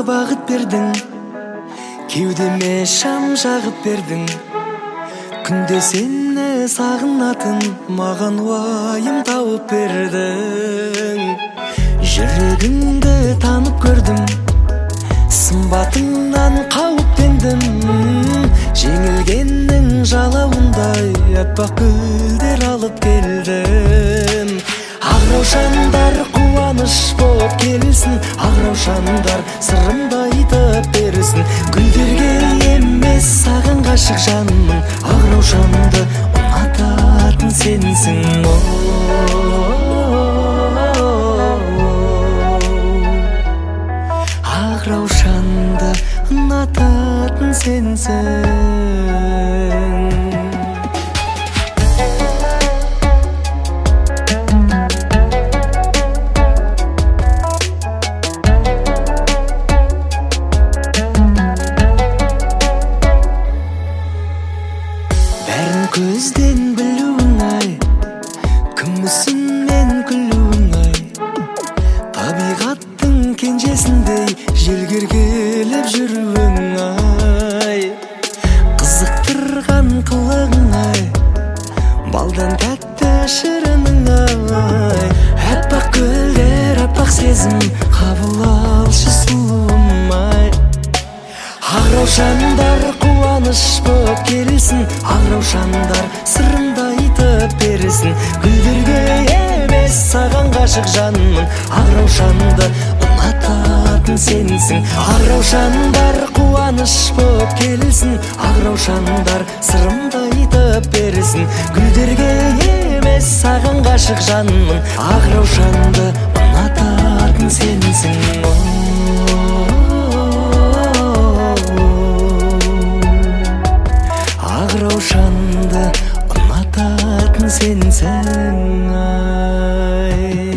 багыт бердиң, кеудеме шам жагып бердиң. Күнде сени сагынатын маган уайым тауып бердиң. Жүрөгүңдү танып көрдүм, сымбатыңнан кауіптендім. Жеңілгеннің жалауындай аппақ гүлдер алып келдім. Ақ раушандар қуаныш боп келсін, ақ раушандар сырымды айтып берсін. Гүлдерге емес саған ғашық жанмын, ақ раушанды ұнататын сенсің. Ақ раушанды ұнататын сенсің. Бәрін көзден білуің ай, күмісін мен күлуің ай. Табиғаттың кенжесіндей желгергелеп жүруің ай. Қызықтырған қылығың ай, балдан тәтті шырының ай. Аппақ гүлдер, аппақ сезім, қабыл алшы сұлуым ай. Ақ раушандар қуаныш боп келсін, ақ раушандар сырымды айтып берсін. Гүлдерге емес саған ғашық жанмын, ақ раушанды ұнататын сенсің. Ақ раушандар қуаныш боп келсін, ақ раушандар сырымды айтып берсін. Гүлдерге емес саған ғашық жанмын, ақ раушанды ұнататын сенсің. Ақ раушанды ұнататын сенсің ай.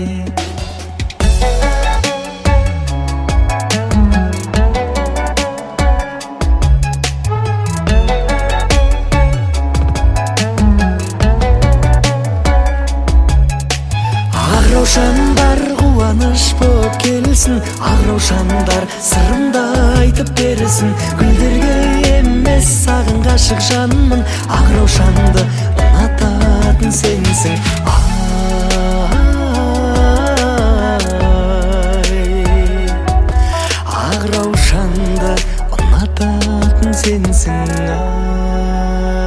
Ақ раушандар қуаныш боп келсін, ақ раушандар сырымды айтып берсін. Гүлдерге емес саған ғашық жанмын, ақ раушанды ұнататын сенсің. Ақ раушанды ұнататын сенсің ай.